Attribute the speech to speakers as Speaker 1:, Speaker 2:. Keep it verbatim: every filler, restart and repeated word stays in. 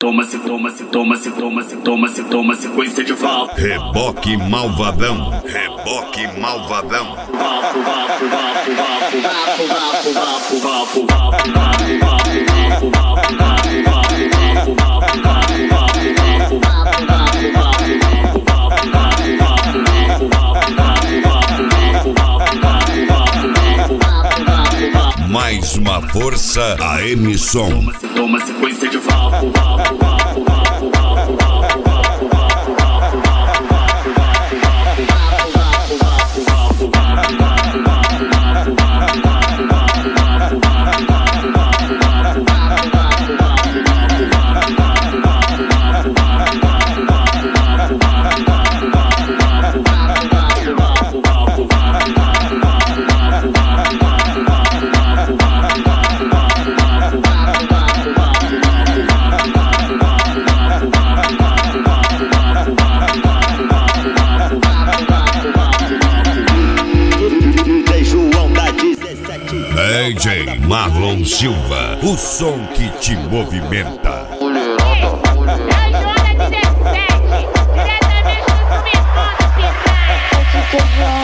Speaker 1: Toma-se, toma-se, toma-se, toma-se, toma-se, toma sequência de vapo.
Speaker 2: Reboque malvadão, reboque malvadão.
Speaker 1: Vapo, vapo, vapo, vapo, vapo, vapo, vapo, vapo, vapo, vapo, vapo, vapo, vapo, vapo, vapo, vapo, vapo.
Speaker 2: Mais uma força, a M-Som.
Speaker 1: Toma sequência de vapo, vapo, vapo, vapo, vapo, vapo, vapo, vapo, vapo, vapo, vapo, vapo, vapo,
Speaker 2: D J Marlon Silva, o som que te movimenta.
Speaker 3: Diretamente do submundo, piranha.